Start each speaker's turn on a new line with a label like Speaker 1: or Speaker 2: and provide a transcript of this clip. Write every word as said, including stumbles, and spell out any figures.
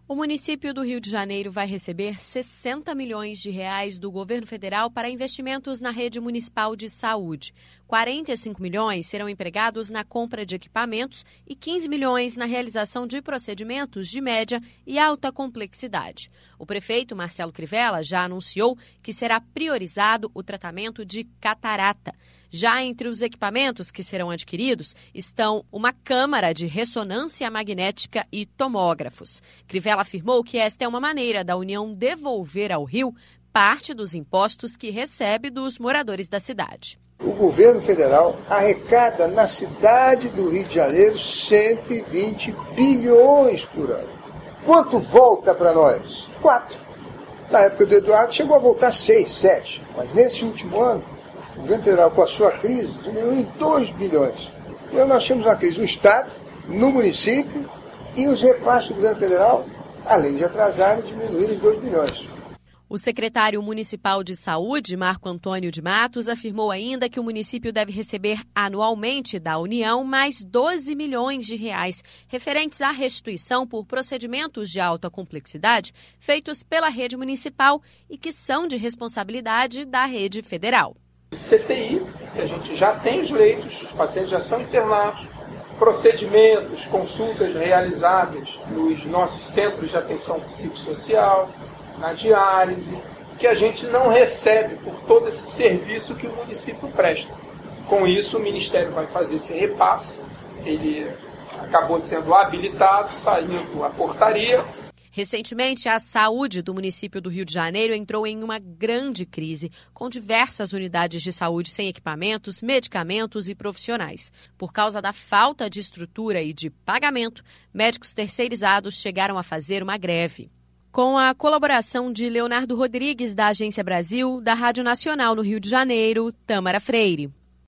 Speaker 1: O município do Rio de Janeiro vai receber sessenta milhões de reais do governo federal para investimentos na rede municipal de saúde. quarenta e cinco milhões serão empregados na compra de equipamentos e quinze milhões na realização de procedimentos de média e alta complexidade. O prefeito Marcelo Crivella já anunciou que será priorizado o tratamento de catarata. Já entre os equipamentos que serão adquiridos estão uma câmara de ressonância magnética e tomógrafos. Crivella afirmou que esta é uma maneira da União devolver ao Rio parte dos impostos que recebe dos moradores da cidade.
Speaker 2: O governo federal arrecada na cidade do Rio de Janeiro cento e vinte bilhões por ano. Quanto volta para nós? Quatro. Na época do Eduardo chegou a voltar seis, sete. Mas nesse último ano, o governo federal, com a sua crise, diminuiu em dois bilhões. Então nós temos uma crise no Estado, no município, e os repasses do governo federal, além de atrasarem, diminuíram em dois bilhões.
Speaker 1: O secretário municipal de saúde, Marco Antônio de Matos, afirmou ainda que o município deve receber anualmente da União mais doze milhões de reais, referentes à restituição por procedimentos de alta complexidade feitos pela rede municipal e que são de responsabilidade da rede federal.
Speaker 3: C T I, que a gente já tem os leitos, os pacientes já são internados, procedimentos, consultas realizadas nos nossos centros de atenção psicossocial, na diálise, que a gente não recebe por todo esse serviço que o município presta. Com isso, o Ministério vai fazer esse repasse, ele acabou sendo habilitado, saindo a portaria.
Speaker 1: Recentemente, a saúde do município do Rio de Janeiro entrou em uma grande crise, com diversas unidades de saúde sem equipamentos, medicamentos e profissionais. Por causa da falta de estrutura e de pagamento, médicos terceirizados chegaram a fazer uma greve. Com a colaboração de Leonardo Rodrigues, da Agência Brasil, da Rádio Nacional no Rio de Janeiro, Tâmara Freire.